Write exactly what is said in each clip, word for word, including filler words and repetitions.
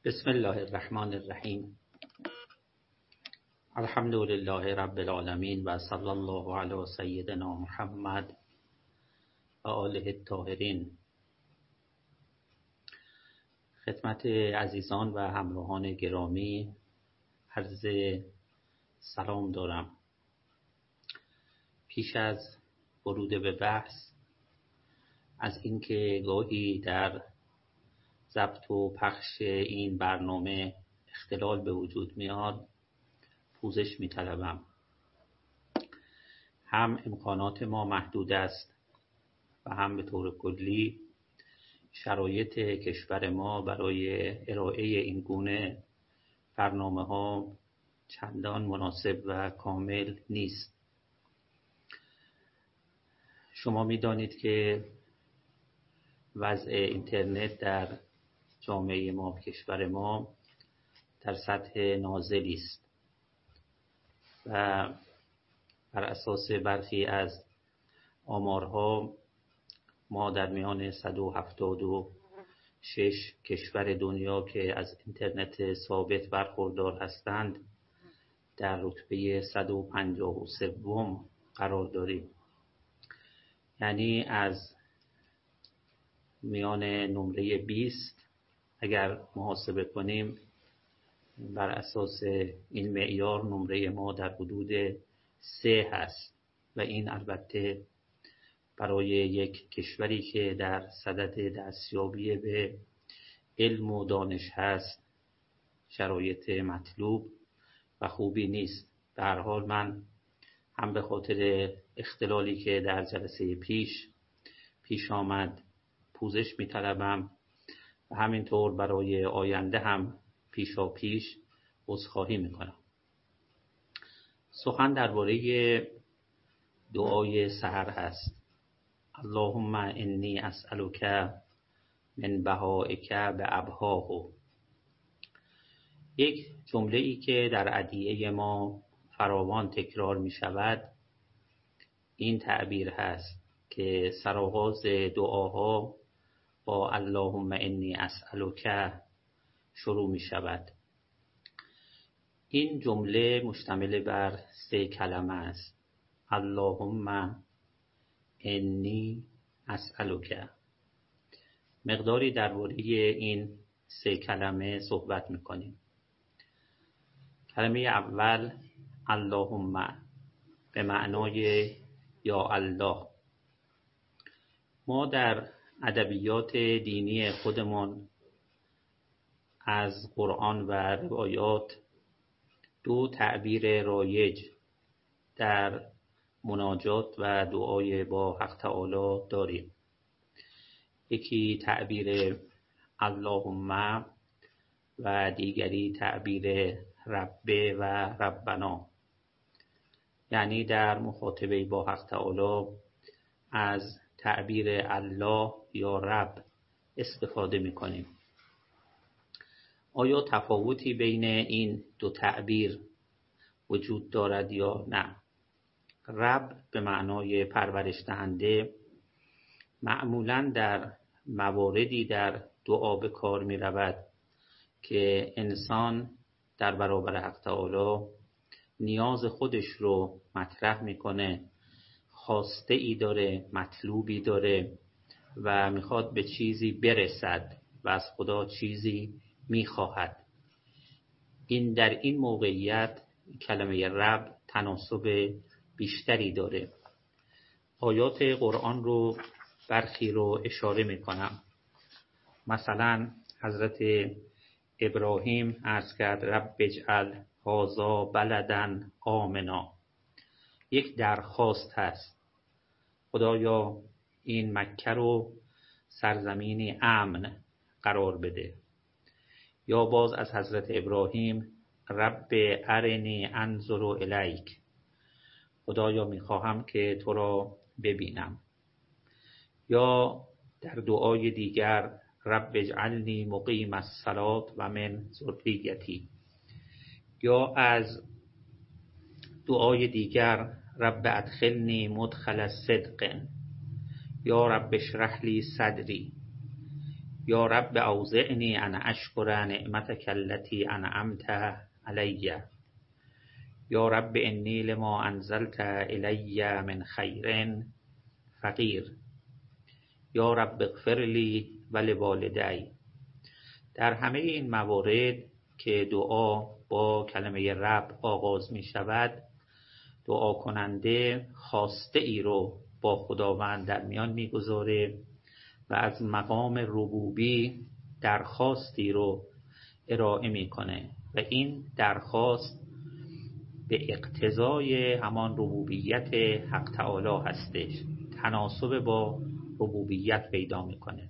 بسم الله الرحمن الرحیم. الحمد لله رب العالمین و صلی الله علی سیدنا محمد و آله الطاهرین. خدمت عزیزان و همراهان گرامی عرض سلام دارم. پیش از ورود به بحث از اینکه گاهی در ضبط و پخش این برنامه اختلال به وجود میاد پوزش میطلبم. هم امکانات ما محدود است و هم به طور کلی شرایط کشور ما برای ارائه این گونه برنامه ها چندان مناسب و کامل نیست. شما میدانید که وضع اینترنت در جامعه ما، کشور ما در سطح نازلی است و بر اساس برخی از آمارها ما در میان صد و هفتاد و شش کشور دنیا که از اینترنت ثابت برخوردار هستند در رتبه صد و پنجاه و سه قرار داریم. یعنی از میان نمره بیست اگر محاسبه کنیم بر اساس این معیار نمره ما در حدود سه هست و این البته برای یک کشوری که در صدد دستیابی به علم و دانش هست شرایط مطلوب و خوبی نیست. به هر حال من هم به خاطر اختلالی که در جلسه پیش پیش آمد پوزش می‌طلبم و همینطور برای آینده هم پیشا پیش عذرخواهی میکنم. سخن درباره دعای سحر هست. اللهم انی اسألک من بهائک بابهاه. یک جمله ای که در ادعیه ما فراوان تکرار می شود این تعبیر هست که سرآغاز دعاها با اللهم انی اسألک شروع می شود. این جمله مشتمل بر سه کلمه است. اللهم انی اسألک. مقداری درباره این سه کلمه صحبت می کنیم. کلمه اول اللهم به معنای یا الله. ما در ادبیات دینی خودمان از قرآن و روایات دو تعبیر رایج در مناجات و دعای با حق تعالی داریم. یکی تعبیر اللهم و دیگری تعبیر رب و ربنا. یعنی در مخاطبه با حق تعالی از تعبیر الله یا رب استفاده می کنیم. آیا تفاوتی بین این دو تعبیر وجود دارد یا نه؟ رب به معنای پرورش دهنده معمولاً در مواردی در دعا به کار می رود که انسان در برابر حق تعالی نیاز خودش رو مطرح میکنه، خواسته ای داره، مطلوبی داره و میخواد به چیزی برسد و از خدا چیزی میخواهد. این در این موقعیت کلمه رب تناسب بیشتری داره. آیات قرآن رو برخی رو اشاره میکنم. مثلا حضرت ابراهیم عرض کرد رب اجعل هذا بلدا آمنا. یک درخواست هست، خدایا این مکه رو سرزمینی امن قرار بده. یا باز از حضرت ابراهیم رب ارنی انظر الیک. خدایا میخواهم که تو را ببینم. یا در دعای دیگر رب اجعلنی مقیم الصلاة و من ذریتی. یا از دعای دیگر رب ادخلنی مدخل صدق. یا رب اشرح لی صدری. یا رب اوزعنی ان اشکر نعمتک التي انعمت علی. یا رب انی لما انزلت الی من خیر فقیر. یا رب اغفر لی و لوالدی. در همه این موارد که دعا با کلمه رب آغاز می شود، دعا کننده خواسته ای رو با خداوند در میان می گذاره و از مقام ربوبی درخواستی رو ارائه می کنه و این درخواست به اقتضای همان ربوبیت حق تعالی هستش، تناسب با ربوبیت پیدا میکنه.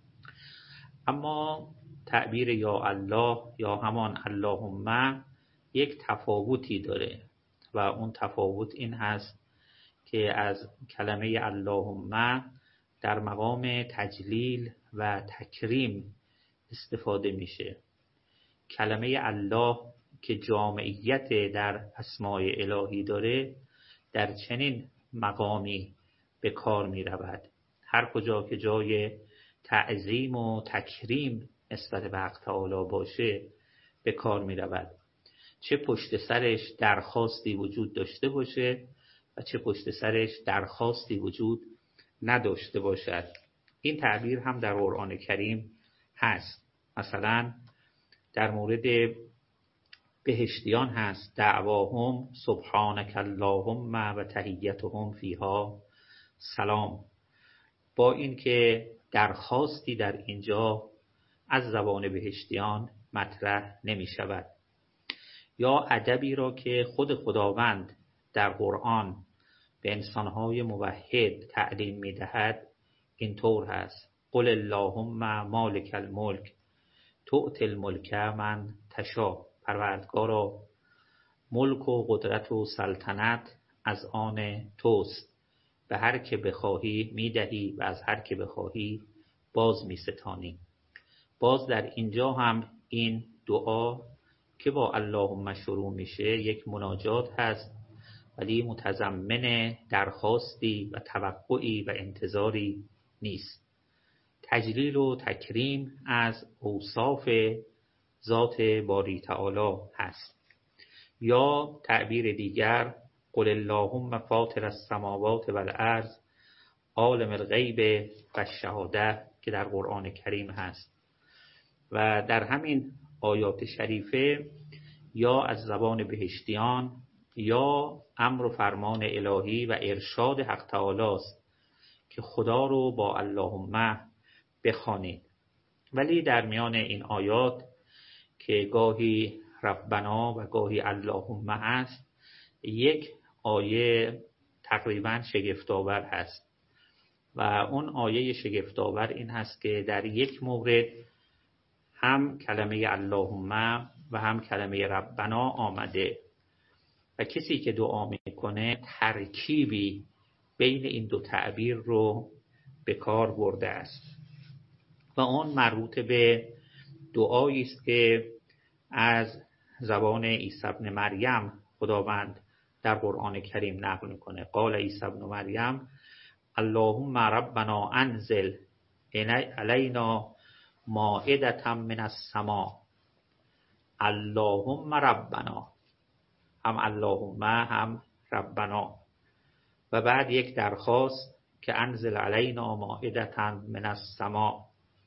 اما تعبیر یا الله یا همان اللهم یک تفاوتی داره و اون تفاوت این هست که از کلمه اللهم در مقام تجلیل و تکریم استفاده میشه. کلمه الله که جامعیت در اسماء الهی داره در چنین مقامی به کار می رود. هر کجا که جای تعظیم و تکریم نسبت به حق تعالی باشه به کار می رود، چه پشت سرش درخواستی وجود داشته باشه و چه پشت سرش درخواستی وجود نداشته باشد. این تعبیر هم در قرآن کریم هست. مثلا در مورد بهشتیان هست دعواهم سبحانک اللهم و تحیتهم فیها سلام. با این که درخواستی در اینجا از زبان بهشتیان مطرح نمی شود. یا ادبی را که خود خداوند در قرآن به انسانهای موحد تعلیم می دهد اینطور هست: قل اللهم مالک الملک تؤتی الملک من تشاء. پروردگارا ملک و قدرت و سلطنت از آن توست، به هر که بخواهی میدهی و از هر که بخواهی باز میستانی. باز در اینجا هم این دعا که با اللهم شروع میشه یک مناجات هست، ولی متضمن درخواستی و توقعی و انتظاری نیست. تجلیل و تکریم از اوصاف ذات باری تعالی هست. یا تعبیر دیگر قل اللهم فاطر السماوات والارض عالم الغیب و الشهاده که در قرآن کریم هست و در همین آیات شریفه یا از زبان بهشتیان یا امر و فرمان الهی و ارشاد حق تعالی است که خدا رو با اللهم بخوانید. ولی در میان این آیات که گاهی ربنا و گاهی اللهم هست، یک آیه تقریبا شگفت‌آور هست و اون آیه شگفت‌آور این هست که در یک مورد هم کلمه اللهم و هم کلمه ربنا آمده و کسی که دعا میکنه ترکیبی بین این دو تعبیر رو به کار برده است و اون مربوط به دعایی است که از زبان عیسی ابن مریم خداوند در قرآن کریم نقل میکنه. قال عیسی ابن مریم اللهم ربنا انزل علینا مائدة من السماء. اللهم ربنا، هم اللهم هم ربنا، و بعد یک درخواست که انزل علینا مائدة من السماء.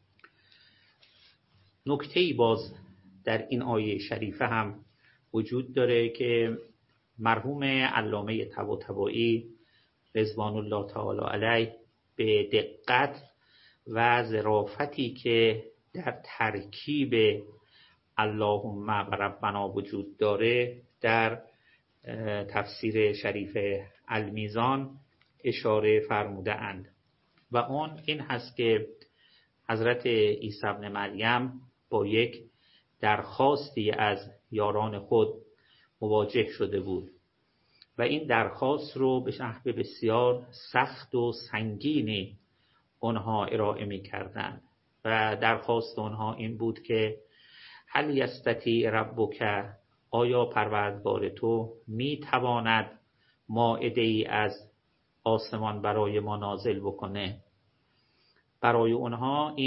نکته‌ای باز در این آیه شریفه هم وجود داره که مرحوم علامه طباطبایی رضوان الله تعالی علیه به دقت و ظرافتی که در ترکیب اللهم و ربنا وجود داره در تفسیر شریف المیزان اشاره فرموده اند و اون این هست که حضرت عیسی ابن مریم با یک درخواستی از یاران خود مواجه شده بود و این درخواست رو به نحو بسیار سخت و سنگینی اونها ارائه می کردن و درخواست اونها این بود که هل یستطیع ربک، آیا پروردگار تو می تواند مائده ای از آسمان برای ما نازل بکنه؟ برای اونها این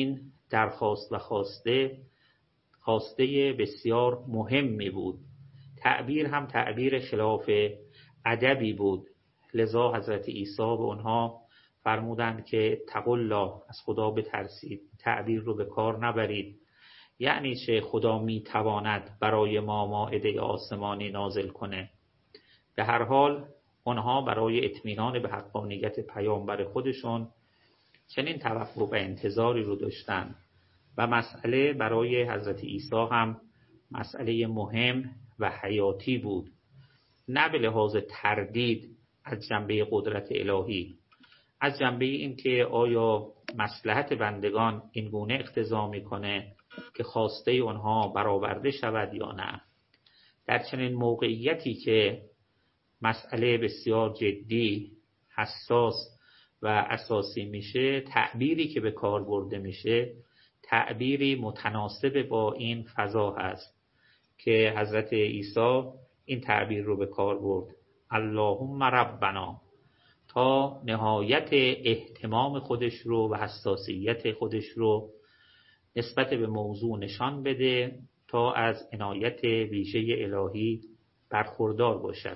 درخواست و خواسته خواسته بسیار مهمی بود. تعبیر هم تعبیر خلاف ادبی بود. لذا حضرت عیسی به اونها فرمودند که اتقوا الله، از خدا بترسید، تعبیر رو به کار نبرید. یعنی چه خدا میتواند برای ما مائده آسمانی نازل کنه؟ به هر حال اونها برای اطمینان به حقانیت پیامبر خودشون چنین توقع و انتظاری رو داشتن و مسئله برای حضرت عیسی هم مسئله مهم و حیاتی بود، نه به لحاظ تردید از جنبه قدرت الهی، از جنبه این که آیا مصلحت بندگان این گونه اقتضا میکنه که خواسته اونها برآورده شود یا نه. در چنین موقعیتی که مسئله بسیار جدی، حساس و اساسی میشه، تعبیری که به کار برده میشه تعبیری متناسب با این فضا هست که حضرت عیسی این تعبیر رو به کار برد: اللهم ربنا، تا نهایت اهتمام خودش رو و حساسیت خودش رو نسبت به موضوع نشان بده تا از عنایت ویژه الهی برخوردار باشد.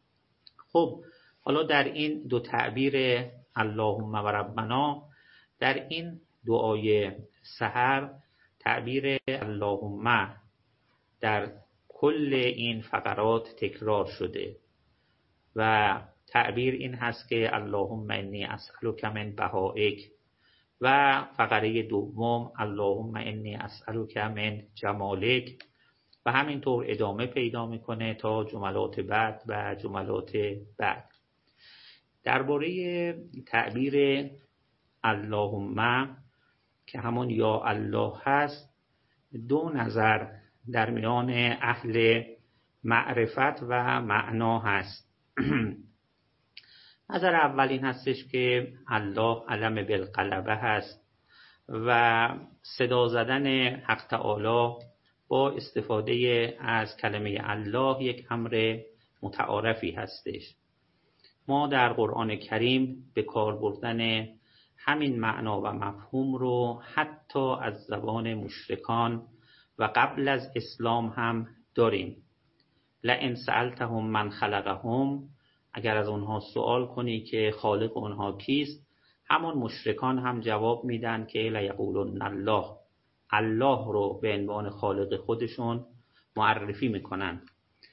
خب حالا در این دو تعبیر اللهم و ربنا، در این دعای سحر تعبیر اللهم در کل این فقرات تکرار شده و تعبیر این هست که اللهم انی اسألک من بهائک، و فقره دوم اللهم انی اسألک من جمالک، و همینطور ادامه پیدا میکنه تا جملات بعد و جملات بعد. درباره تعبیر اللهم که همون یا الله هست، دو نظر در میان اهل معرفت و معنا هست. نظر اول این هستش که الله علم بالغلبه هست و صدا زدن حق تعالی با استفاده از کلمه الله یک امر متعارفی هستش. ما در قرآن کریم به کار بردن همین معنا و مفهوم رو حتی از زبان مشرکان و قبل از اسلام هم داریم. لئن سألتهم من خلقهم، اگر از اونها سوال کنی که خالق اونها کیست، همون مشرکان هم جواب میدن که لیقولن الله، الله رو به عنوان خالق خودشون معرفی میکنن.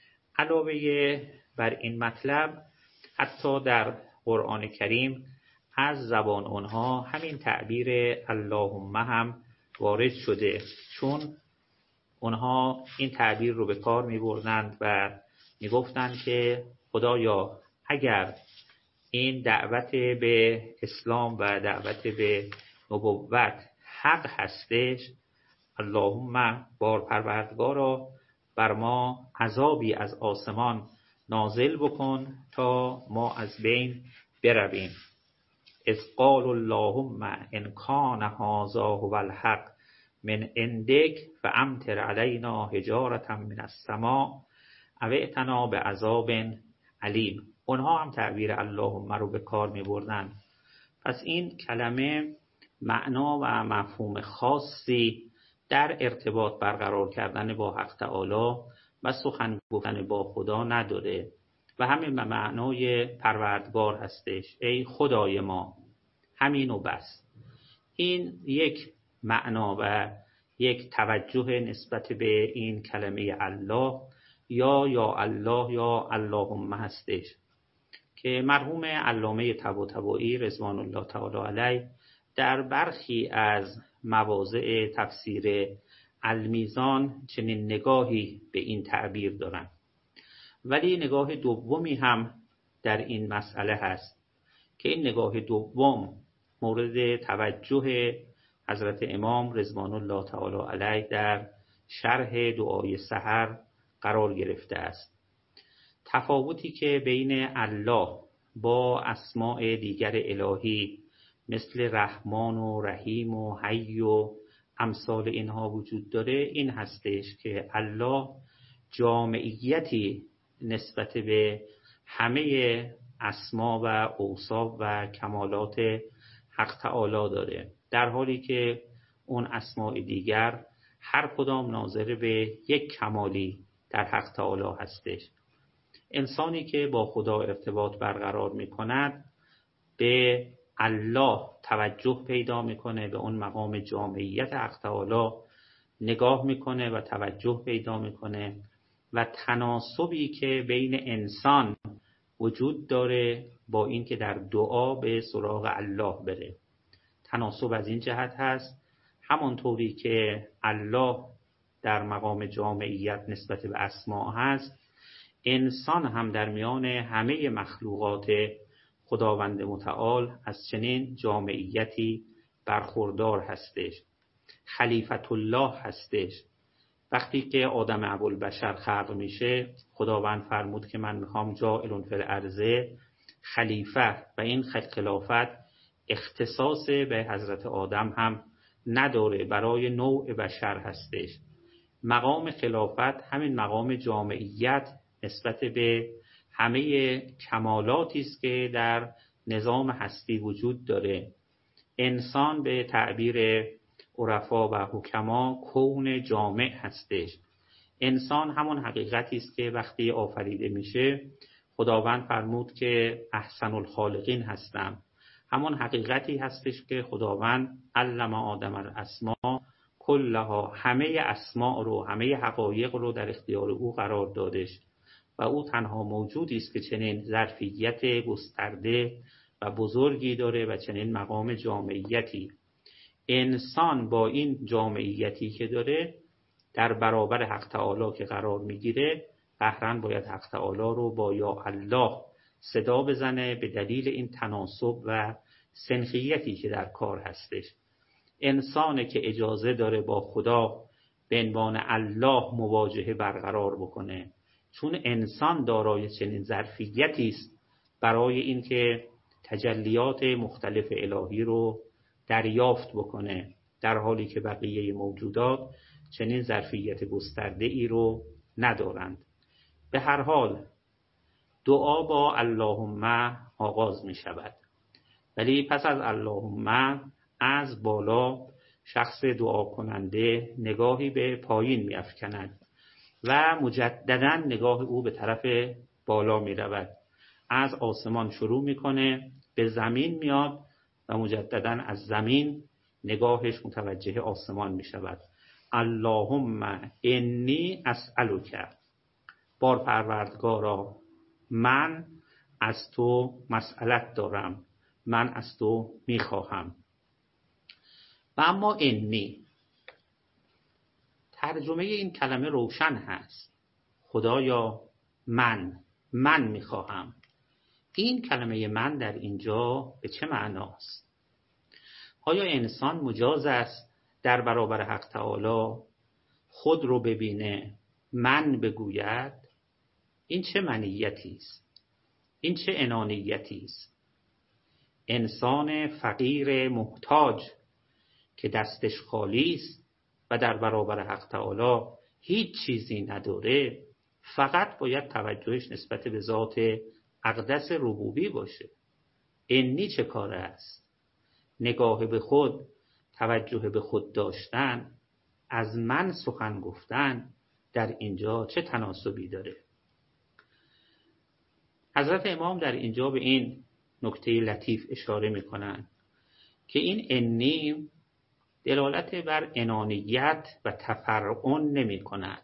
علاوه بر این مطلب، حتی در قرآن کریم از زبان اونها همین تعبیر اللهم هم وارد شده، چون اونها این تعبیر رو به کار می بردند و می گفتند که خدایا اگر این دعوت به اسلام و دعوت به نبوت حق هستش، اللهم بار پروردگارا بر ما عذابی از آسمان نازل بکن تا ما از بین برویم. اذ قال اللهم ان کان هذا هو الحق من عندک فامطر علینا حجارة من السماء او ائتنا بعذاب علیم. اونها هم تعبیر اللهم رو به کار می بردن. پس این کلمه معنا و مفهوم خاصی در ارتباط برقرار کردن با حق تعالی و سخن گفتن با خدا نداره و همین به معنای پروردگار هستش، ای خدای ما، همین و بس. این یک معنا و یک توجه نسبت به این کلمه الله یا یا الله یا اللهم هستش که مرحوم علامه طباطبایی رضوان الله تعالی علیه در برخی از مواضع تفسیر المیزان چنین نگاهی به این تعبیر دارند. ولی نگاه دومی هم در این مسئله هست که این نگاه دوم مورد توجه حضرت امام رضوان الله تعالی علیه در شرح دعای سحر قرار گرفته است. تفاوتی که بین الله با اسماء دیگر الهی مثل رحمان و رحیم و حی و امثال اینها وجود داره این هستش که الله جامعیتی نسبت به همه اسما و اوصاف و کمالات حق تعالی داره، در حالی که اون اسماء دیگر هر کدام ناظر به یک کمالی در حق تعالی هستش. انسانی که با خدا ارتباط برقرار می کند به الله توجه پیدا میکنه، به اون مقام جامعیت حق تعالی نگاه میکنه و توجه پیدا میکنه و تناسبی که بین انسان وجود داره با این که در دعا به سراغ الله بره. تناسب از این جهت هست همانطوری که الله در مقام جامعیت نسبت به اسماء هست، انسان هم در میان همه مخلوقات خداوند متعال از چنین جامعیتی برخوردار هستش. خلیفت الله هستش. وقتی که آدم ابوالبشر خلق میشه، خداوند فرمود که من میخوام جاعل فی الارض خلیفه، و این خلافت اختصاص به حضرت آدم هم نداره، برای نوع بشر هستش. مقام خلافت همین مقام جامعیت نسبت به همه کمالاتی است که در نظام هستی وجود داره. انسان به تعبیر عرفا و حکما کون جامع هستش. انسان همون حقیقتی است که وقتی آفریده میشه خداوند فرمود که احسن الخالقین هستم. همون حقیقتی هستش که خداوند علم آدم الاسماء کلها، همه اسماء رو، همه حقایق رو در اختیار او قرار دادش و او تنها موجودی است که چنین ظرفیت گسترده و بزرگی داره و چنین مقام جامعیتی. انسان با این جامعیتی که داره در برابر حق تعالی که قرار میگیره، قهرن باید حق تعالی رو با یا الله صدا بزنه به دلیل این تناسب و سنخیتی که در کار هستش. انسانه که اجازه داره با خدا به عنوان الله مواجهه برقرار بکنه، چون انسان دارای چنین ظرفیتی است برای اینکه تجلیات مختلف الهی رو دریافت بکنه، در حالی که بقیه موجودات چنین ظرفیت گسترده ای رو ندارند. به هر حال دعا با اللهم آغاز می شود، ولی پس از اللهم از بالا شخص دعا کننده نگاهی به پایین می افکند و مجددا نگاه او به طرف بالا می رود. از آسمان شروع می کنه، به زمین میاد و مجددا از زمین نگاهش متوجه آسمان می شود. اللهم انی اسألک، بار پروردگارا من از تو مسئلت دارم، من از تو می خواهم. و اما انی، ترجمه این کلمه روشن هست، خدایا من من می خواهم. این کلمه من در اینجا به چه معناست؟ آیا انسان مجاز است در برابر حق تعالی خود رو ببینه، من بگوید؟ این چه منیتی است؟ این چه انانیتی است؟ انسان فقیر محتاج که دستش خالی است و در برابر حق تعالی هیچ چیزی نداره، فقط باید توجهش نسبت به ذات اقدس ربوبی باشه. انی چه کار است؟ نگاه به خود، توجه به خود داشتن، از من سخن گفتن در اینجا چه تناسبی داره؟ حضرت امام در اینجا به این نکته لطیف اشاره میکنن که این انی دلالت بر انانیت و تفرعن نمی کند.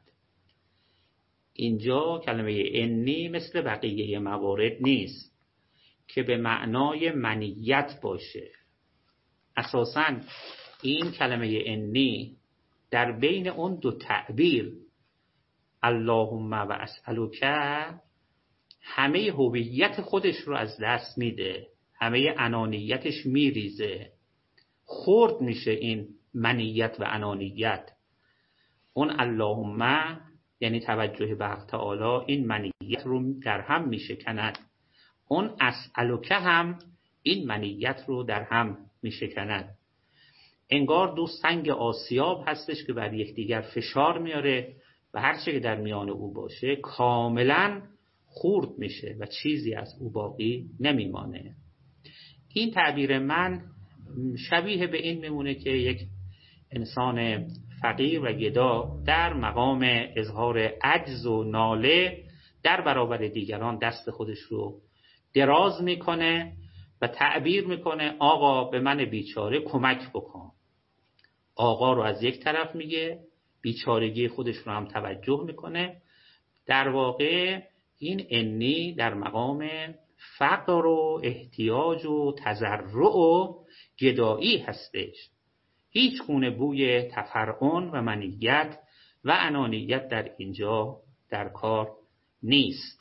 اینجا کلمه انی مثل بقیه موارد نیست که به معنای منیت باشه. اساساً این کلمه انی در بین اون دو تعبیر اللهم و اسألک همه هویت خودش رو از دست میده، همه انانیتش میریزه، خرد میشه این منیت و انانیت. اون اللهم یعنی توجه به حق تعالی این منیت رو در هم میشکند، اون اسألک هم این منیت رو در هم میشکند. انگار دو سنگ آسیاب هستش که بر یکدیگر فشار میاره و هر چه که در میان او باشه کاملا خورد میشه و چیزی از او باقی نمیمانه. این تعبیر من شبیه به این میمونه که یک انسان فقیر و گدا در مقام اظهار عجز و ناله در برابر دیگران دست خودش رو دراز میکنه و تعبیر میکنه آقا به من بیچاره کمک بکن. آقا رو از یک طرف میگه، بیچارگی خودش رو هم توجه میکنه. در واقع این انی در مقام فقر و احتیاج و تضرع و گدایی هستش. هیچ گونه بوی تفرعن و منیت و انانیت در اینجا در کار نیست.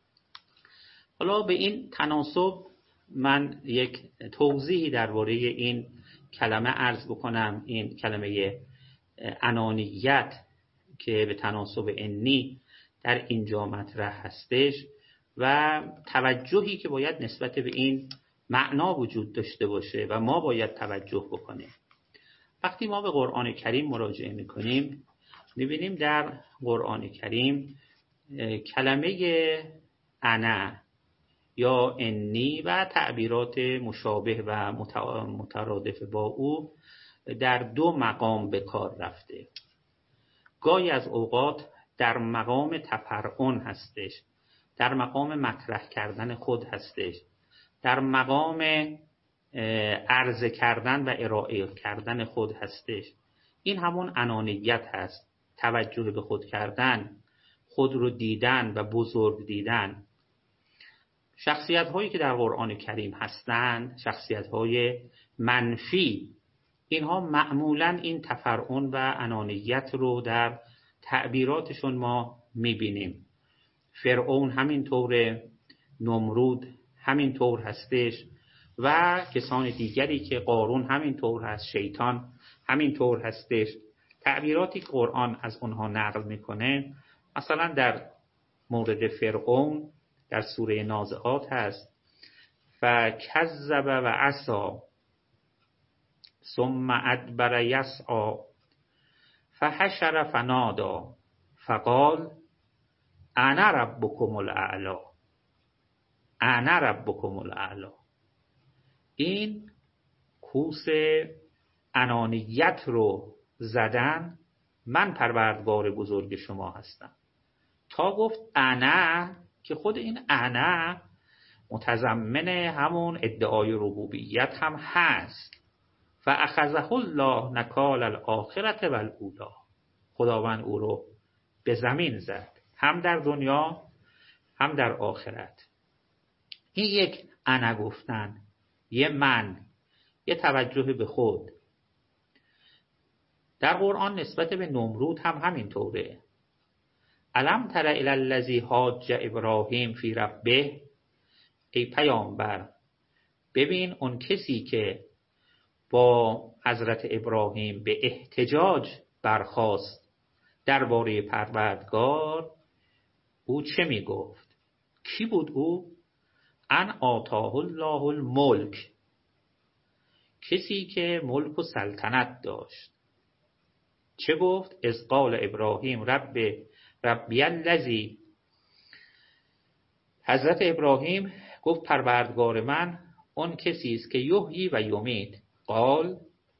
حالا به این تناسب من یک توضیحی درباره این کلمه عرض بکنم. این کلمه انانیت که به تناسب انی در اینجا مطرح هستش و توجهی که باید نسبت به این معنا وجود داشته باشه و ما باید توجه بکنیم. وقتی ما به قرآن کریم مراجعه میکنیم میبینیم در قرآن کریم کلمه انا یا انی و تعبیرات مشابه و مترادف با او در دو مقام به کار رفته. گاهی از اوقات در مقام تفرعن هستش، در مقام مطرح کردن خود هستش، در مقام عرضه کردن و ارائه کردن خود هستش. این همون انانیت هست، توجه به خود کردن، خود رو دیدن و بزرگ دیدن. شخصیت هایی که در قرآن کریم هستند شخصیت های منفی، اینها معمولا این تفرعن و انانیت رو در تعبیراتشون ما میبینیم. فرعون همینطور، نمرود همینطور هستش و کسان دیگری که قارون همینطور هست، شیطان همینطور هستش. تعبیراتی که قرآن از اونها نقل میکنه، مثلا در مورد فرعون در سوره نازعات هست فکذب و عصا ثم ادبر یسعی فحشر فنادی فقال انا ربکم الاعلی انا ربکم الاعلی. این کوس انانیت رو زدن، من پروردگار بزرگ شما هستم، تا گفت انا که خود این انا متضمن همون ادعای ربوبیت هم هست. فاخذه الله نکال الاخرة و الاولی. خداوند او رو به زمین زد، هم در دنیا هم در آخرت. این یک انا گفتن، یه من، یه توجه به خود. در قرآن نسبت به نمرود هم همینطوره. الم تر الی الذی حاج ابراهیم فی ربه. ای پیامبر ببین اون کسی که با حضرت ابراهیم به احتجاج برخاست درباره پروردگار، او چه می گفت؟ کی بود او؟ ان آتاه الله الملک، کسی که ملک و سلطنت داشت. چه گفت؟ اذ قال ابراهیم رب ربی الذی. حضرت ابراهیم گفت پروردگار من اون کسی است که یحیی و یمیت. قال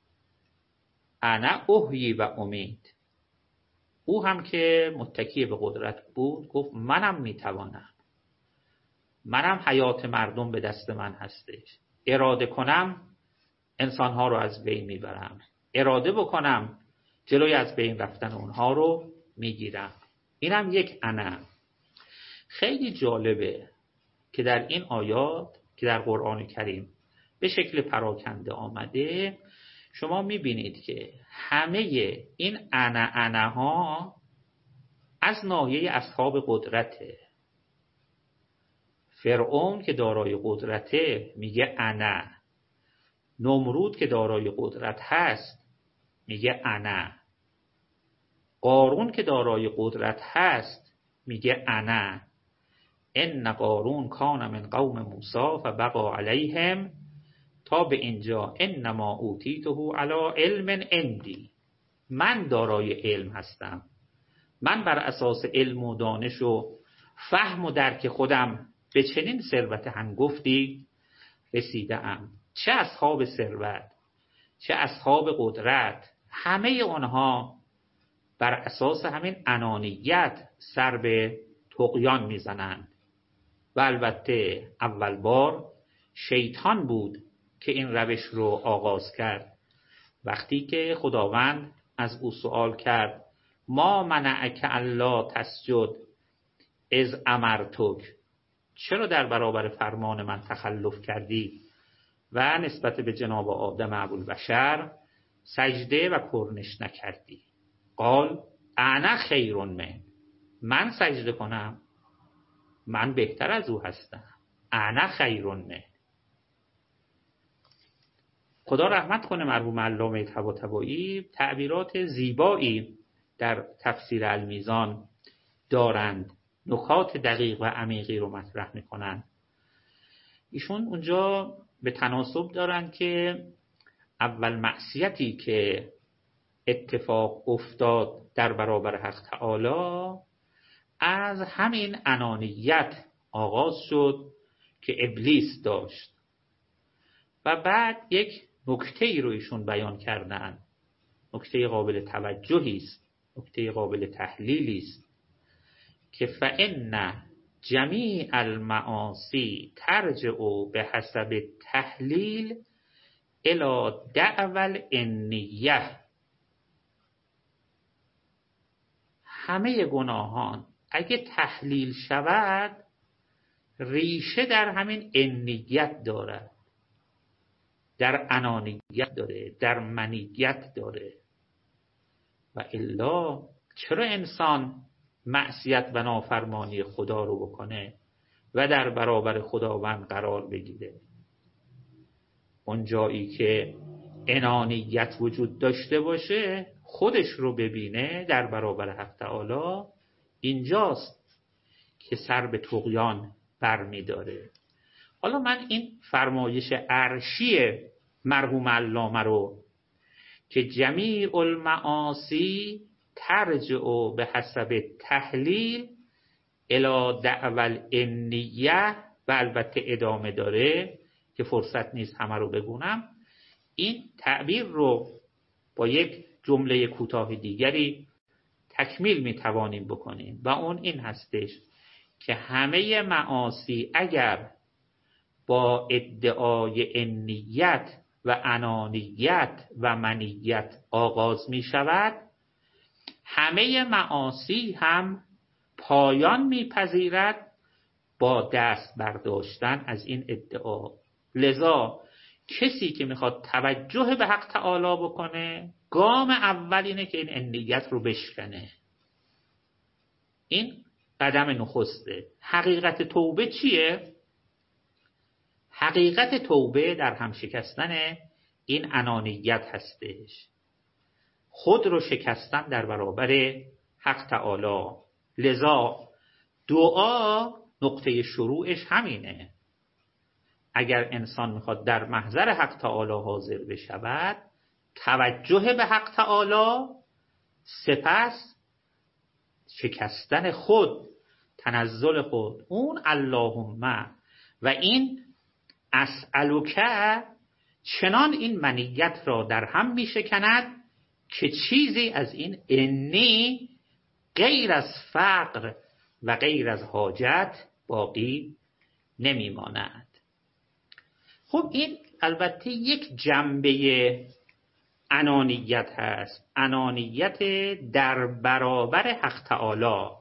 انا احیی و امیت. او هم که متکی به قدرت بود گفت منم میتوانم، منم حیات مردم به دست من هستش. اراده کنم انسانها رو از بین میبرم، اراده بکنم جلوی از بین رفتن اونها رو میگیرم. اینم یک انا. خیلی جالبه که در این آیات که در قرآن کریم به شکل پراکنده آمده، شما میبینید که همه این انا انا ها از ناحیه اصحاب قدرته. فرعون که دارای قدرته میگه انا، نمرود که دارای قدرت هست میگه انا، قارون که دارای قدرت هست میگه انا. ان قارون کان من قوم موسی فبغى علیهم، تا به اینجا انما اوتیته علی علم عندی، من دارای علم هستم، من بر اساس علم و دانش و فهم و درک خودم به چنین ثروت هنگفتی رسیده‌ام. چه اصحاب ثروت، چه اصحاب قدرت، همه اونها بر اساس همین انانیت سر به طغیان میزنند و البته اول بار شیطان بود که این روش رو آغاز کرد. وقتی که خداوند از او سوال کرد ما منعک الا تسجد اذ امرتک، چرا در برابر فرمان من تخلف کردی و نسبت به جناب آدم ابوالبشر سجده و کرنش نکردی؟ قال انا خیر من، من سجده کنم؟ من بهتر از او هستم. انا خیر من. خدا رحمت کنه مرحوم علامه طباطبایی، تعبیرات زیبایی در تفسیر المیزان دارند، نکات دقیق و عمیقی رو مطرح میکنن. ایشون اونجا به تناسب دارن که اول معصیتی که اتفاق افتاد در برابر حق تعالی از همین انانیت آغاز شد که ابلیس داشت و بعد یک نکته ای رو ایشون بیان کردن، نکته قابل توجهی است، نکته قابل تحلیلی است که فإن جمیع المعاصی ترجع به حسب تحلیل الی دعوی الانیه. همه گناهان اگه تحلیل شود ریشه در همین انیت داره، در انانیت داره، در منیت داره. و الا چرا انسان معصیت و نافرمانی خدا رو بکنه و در برابر خداوند قرار بگیره؟ اون جایی که انانیت وجود داشته باشه خودش رو ببینه در برابر حق تعالی، اینجاست که سر به طغیان برمی داره. حالا من این فرمایش عرشی مرحوم علامه رو که جمیع المعاصی ترجع به حسب تحلیل الی دعوی الانیه و البته ادامه داره که فرصت نیست همه رو بگونم، این تعبیر رو با یک جمله کوتاه دیگری تکمیل می توانیم بکنیم و اون این هستش که همه معاصی اگر با ادعای انیت و انانیت و منیت آغاز می شود، همه معاصی هم پایان می پذیرد با دست برداشتن از این ادعا. لذا کسی که میخواد توجه به حق تعالی بکنه گام اول اینه که این انیت رو بشکنه. این قدم نخسته. حقیقت توبه چیه؟ حقیقت توبه در هم شکستن این انانیت هستش، خود رو شکستن در برابر حق تعالی. لذا دعا نقطه شروعش همینه. اگر انسان میخواد در محضر حق تعالی حاضر بشود، توجه به حق تعالی، سپس شکستن خود، تنزل خود، اون اللهم و این اسألک چنان این منیت را در هم می شکند که چیزی از این انی غیر از فقر و غیر از حاجت باقی نمی ماند. خب این البته یک جنبه انانیت هست، انانیت در برابر حق تعالی،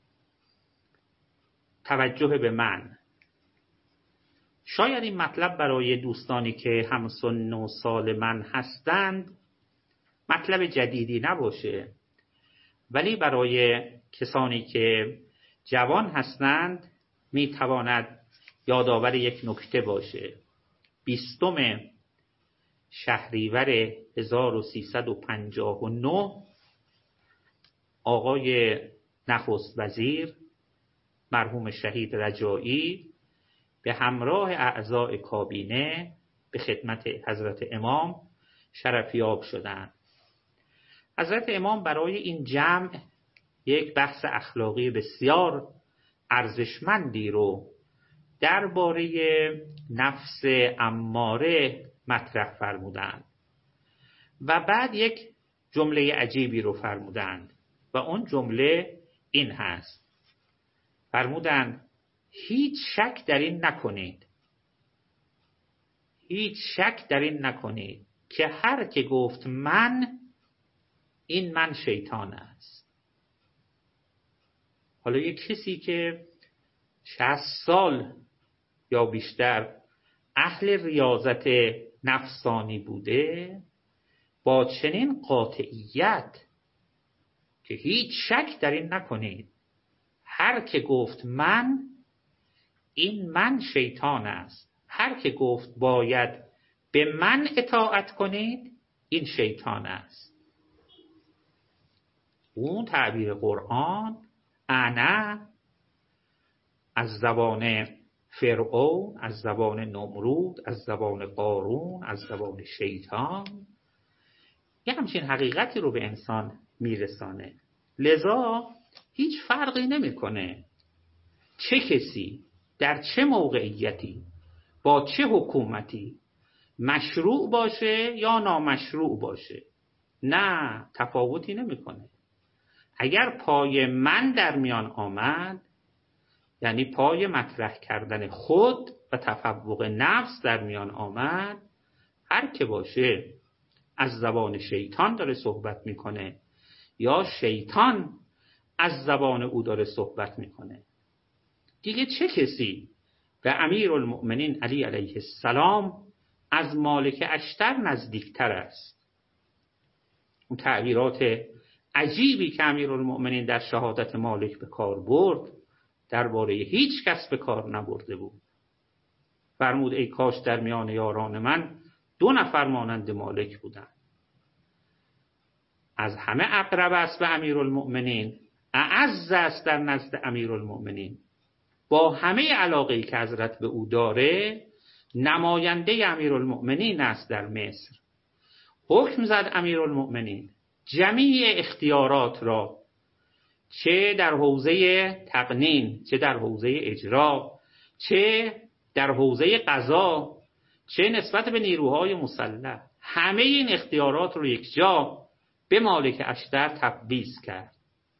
توجه به من. شاید این مطلب برای دوستانی که همسن و سال من هستند مطلب جدیدی نباشه، ولی برای کسانی که جوان هستند میتواند یادآور یک نکته باشه. بیستم شهریور هزار و سیصد و پنجاه و نه آقای نخست وزیر مرحوم شهید رجایی به همراه اعضای کابینه به خدمت حضرت امام شرفیاب شدند. حضرت امام برای این جمع یک بحث اخلاقی بسیار ارزشمندی رو درباره نفس اماره مطرح فرمودند و بعد یک جمله عجیبی رو فرمودند و اون جمله این هست. فرمودند هیچ شک در این نکنید، هیچ شک در این نکنید که هر که گفت من، این من شیطان است. حالا یک کسی که شصت سال یا بیشتر اهل ریاضت نفسانی بوده، با چنین قاطعیت که هیچ شک در این نکنید هر که گفت من، این من شیطان است، هر که گفت باید به من اطاعت کنید، این شیطان است. اون تعبیر قرآن انا از زبان فرعون، از زبان نمرود، از زبان قارون، از زبان شیطان یه همچین حقیقتی رو به انسان میرسانه. لذا هیچ فرقی نمیکنه چه کسی در چه موقعیتی با چه حکومتی مشروع باشه یا نامشروع باشه، نه تفاوتی نمیکنه. اگر پای من در میان آمد، یعنی پای مطرح کردن خود و تفوق نفس در میان آمد، هر که باشه از زبان شیطان داره صحبت میکنه یا شیطان از زبان او داره صحبت میکنه. دیگه چه کسی به امیرالمؤمنین علی علیه السلام از مالک اشتر نزدیکتر است؟ اون تعبیرات عجیبی که امیرالمؤمنین در شهادت مالک به کار برد، درباره هیچ کس به کار نبرده بود. فرمود ای کاش در میان یاران من دو نفر مانند مالک بودن. از همه اقرب است به امیرالمؤمنین، اعز است در نزد امیرالمؤمنین. با همه علاقه‌ای که حضرت به او داره، نماینده امیرالمؤمنین است در مصر. حکم زد امیرالمؤمنین جمیع اختیارات را، چه در حوزه تقنین، چه در حوزه اجرا، چه در حوزه قضا، چه نسبت به نیروهای مسلح، همه این اختیارات رو یک جا به مالک اشتر تفویض کرد.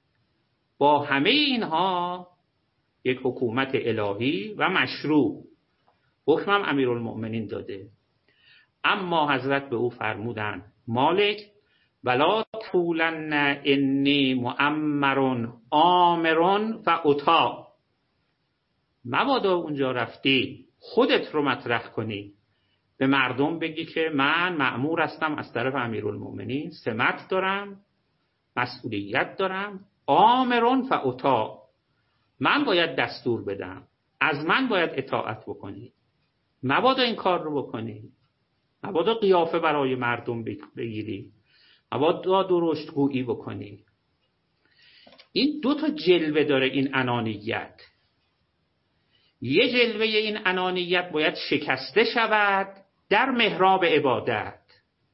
با همه اینها یک حکومت الهی و مشروع حکمم امیرالمؤمنین داده. اما حضرت به او فرمودند مالک ولا تقولن انی مؤمر آمر فاطاع، مبادا اونجا رفتی خودت رو مطرح کنی، به مردم بگی که من مأمور هستم از طرف امیرالمؤمنین، سمت دارم، مسئولیت دارم، آمر فاطاع، من باید دستور بدم، از من باید اطاعت بکنی. مبادا این کار رو بکنی، مبادا قیافه برای مردم بگیری، مبادا درشت گویی بکنی. این دو تا جلوه داره این انانیت. یه جلوه این انانیت باید شکسته شود در محراب عبادت،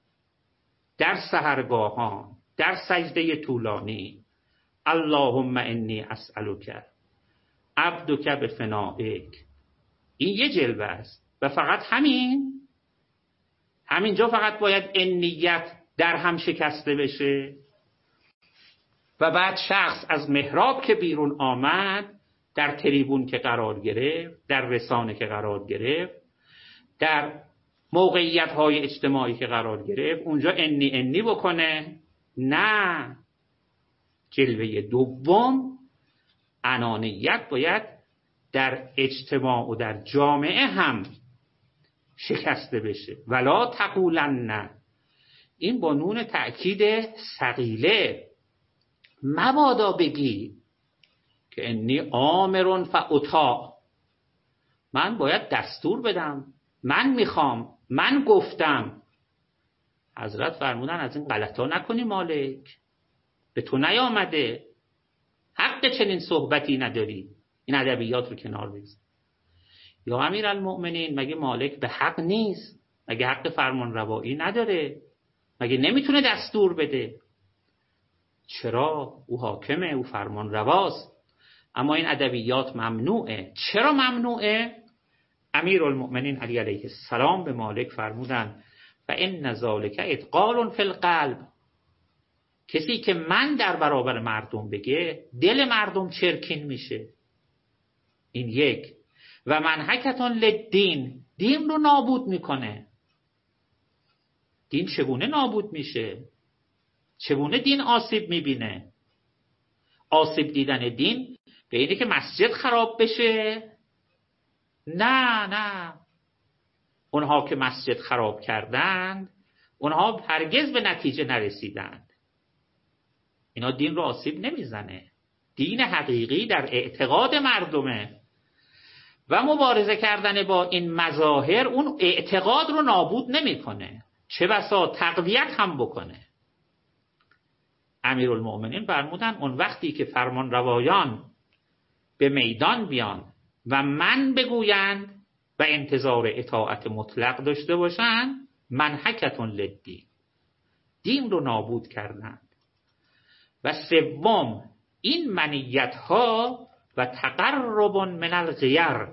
در سحرگاهان، در سجده طولانی. اللهم انی اسألک عبدک بفنائک. این یه جلوه است و فقط همین همینجا فقط باید این نیت در هم شکسته بشه و بعد شخص از محراب که بیرون آمد، در تریبون که قرار گرفت، در رسانه که قرار گرفت، در موقعیت های اجتماعی که قرار گرفت، اونجا انی انی بکنه. نه، جلوه دوم انانیت باید در اجتماع و در جامعه هم شکسته بشه. ولا تقولن، این با نون تأکید ثقیله، مبادا بگی که انی آمر فاطاع، من باید دستور بدم، من میخوام، من گفتم. حضرت فرمودن از این غلطا نکنی مالک، به تو نیامده، حق چنین صحبتی نداری. این ادبیات رو کنار بگذار. یا امیرالمؤمنین، مگه مالک به حق نیست؟ مگه حق فرمان روایی نداره؟ مگه نمیتونه دستور بده؟ چرا؟ او حاکمه، او فرمان رواست، اما این ادبیات ممنوعه. چرا ممنوعه؟ امیرالمؤمنین علی علیه السلام به مالک فرمودن و ان ذالک اتقال فی القلب، کسی که من در برابر مردم بگه دل مردم چرکین میشه. این یک. و منحکتون للدین، دین رو نابود میکنه. دین چگونه نابود میشه؟ چگونه دین آسیب میبینه؟ آسیب دیدن دین به اینه که مسجد خراب بشه؟ نه نه، اونها که مسجد خراب کردند اونها هرگز به نتیجه نرسیدند. اینا دین رو آسیب نمیزنه. دین حقیقی در اعتقاد مردمه و مبارزه کردن با این مظاهر اون اعتقاد رو نابود نمیکنه، چه بسا تقویت هم بکنه. امیرالمؤمنین فرمودن اون وقتی که فرمان روایان به میدان بیان و من بگویند و انتظار اطاعت مطلق داشته باشند، منحکتون للدین، دین رو نابود کردند. و سوم، این منیت ها و تقرب من الغیر،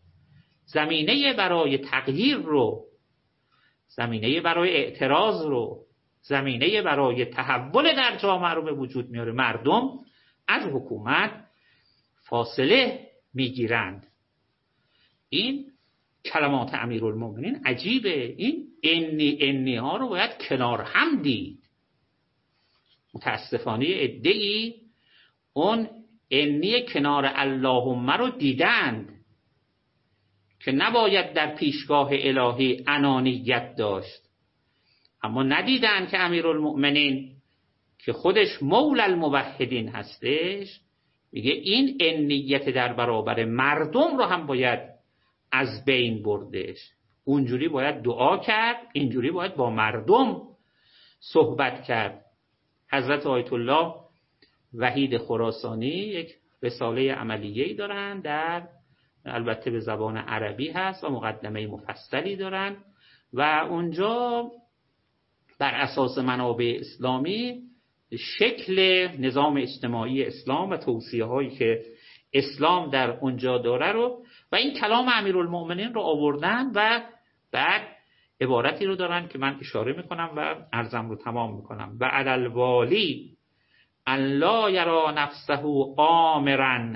زمینه برای تغییر رو، زمینه برای اعتراض رو، زمینه برای تحول در جامعه رو به وجود میاره. مردم از حکومت فاصله میگیرند. این کلمات امیرالمؤمنین عجیبه. این انی انی ها رو باید کنار هم دید. متاسفانه عده‌ای اون انی کنار اللهم رو دیدند که نباید در پیشگاه الهی انانیت داشت، اما ندیدند که امیرالمؤمنین که خودش مولا الموحدین هستش میگه این انیت در برابر مردم رو هم باید از بین بردش. اونجوری باید دعا کرد، اینجوری باید با مردم صحبت کرد. حضرت آیت الله وحید خراسانی یک رساله عملیه‌ای دارن، در البته به زبان عربی هست و مقدمه مفصلی دارن و اونجا بر اساس منابع اسلامی شکل نظام اجتماعی اسلام و توصیه هایی که اسلام در اونجا داره رو و این کلام امیرالمؤمنین رو آوردن و بعد عبارتی رو دارن که من اشاره میکنم و عرضم رو تمام میکنم. و علی الوالی ان لا یرا نفسه آمرا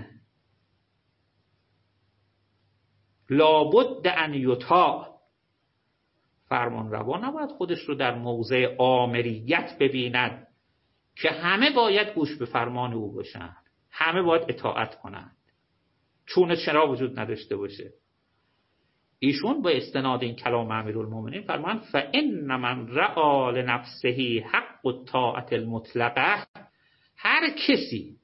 لابد ان یطاع، فرمان روا نباید خودش رو در موضع آمریت ببیند که همه باید گوش به فرمان او باشند، همه باید اطاعت کنند، چون چرا وجود نداشته باشه. ایشون با استناد این کلام امیرالمؤمنین فرمان فإن من رأى لنفسه حق الطاعة المطلقه، هر کسی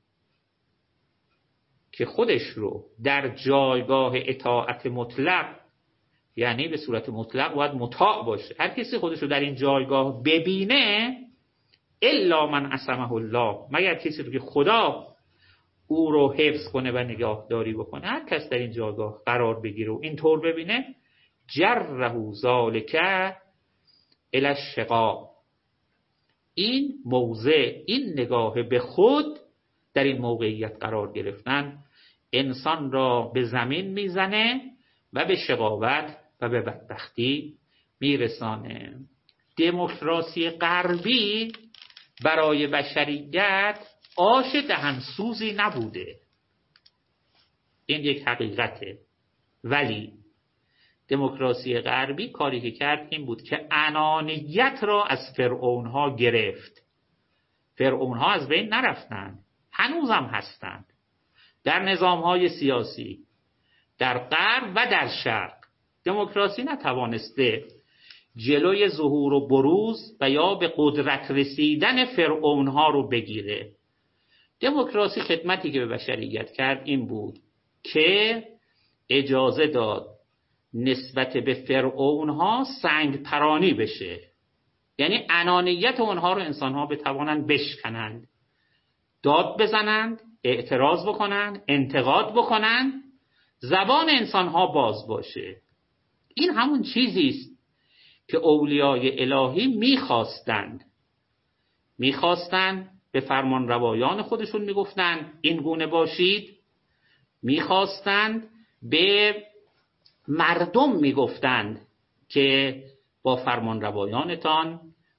که خودش رو در جایگاه اطاعت مطلق، یعنی به صورت مطلق باید مطاع باشه، هر کسی خودش رو در این جایگاه ببینه، الا من عصمه الله، مگر کسی رو که خدا او رو حفظ کنه و نگاهداری بکنه، هر کس در این جایگاه قرار بگیره و اینطور ببینه، جره ذالک الی الشقاء، این موضع، این نگاه به خود در این موقعیت قرار گرفتن انسان را به زمین میزنه و به شقاوت و به بدبختی میرسانه. دموکراسی غربی برای بشریت آش دهنسوزی نبوده، این یک حقیقته، ولی دموکراسی غربی کاری که کرد این بود که انانیت را از فرعونها گرفت. فرعونها از بین نرفتند، هنوزم هستند در نظامهای سیاسی در غرب و در شرق. دموکراسی نتوانسته جلوی ظهور و بروز و یا به قدرت رسیدن فرعونها رو بگیره. دموکراسی خدمتی که به بشریت کرد این بود که اجازه داد نسبت به فرعونها سنگ پرانی بشه، یعنی انانیت اونها رو انسانها بتوانند بشکنند، داد بزنند، اعتراض بکنند، انتقاد بکنند، زبان انسانها باز باشه. این همون چیزی است که اولیای الهی میخواستند. میخواستند، به فرمان روایان خودشون میگفتند این گونه باشید، میخواستند به مردم میگفتند که با فرمان روایانتان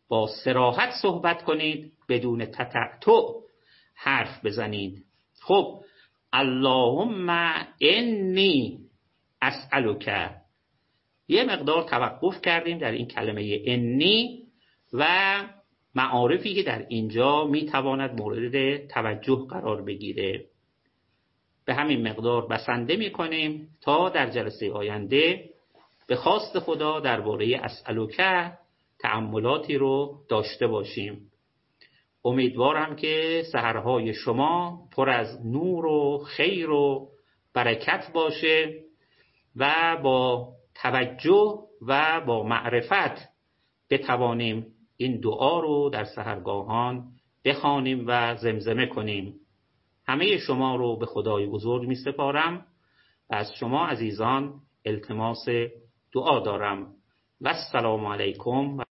با صراحت صحبت کنید، بدون تتعتع حرف بزنید. خب اللهم انی اسألک، یه مقدار توقف کردیم در این کلمه انی و معارفی که در اینجا میتواند مورد توجه قرار بگیره. به همین مقدار بسنده میکنیم تا در جلسه آینده به خواست خدا درباره اسألک تأملاتی رو داشته باشیم. امیدوارم که سحرهای شما پر از نور و خیر و برکت باشه و با توجه و با معرفت بتوانیم این دعا رو در سحرگاهان بخوانیم و زمزمه کنیم. همه شما رو به خدای بزرگ می سپارم و از شما عزیزان التماس دعا دارم. و السلام علیکم.